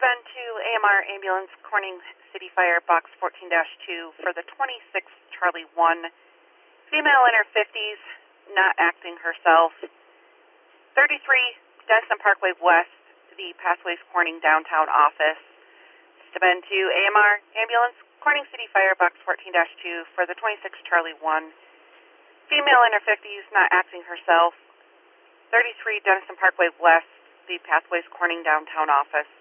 Ben to AMR Ambulance, Corning City Fire, Box 14-2 for the 26th Charlie 1. Female in her 50s, not acting herself. 33 Denison Parkway West, the Pathways Corning downtown office. To Ben to AMR Ambulance, Corning City Fire, Box 14-2 for the 26th Charlie 1. Female in her 50s, not acting herself. 33 Denison Parkway West, the Pathways Corning downtown office.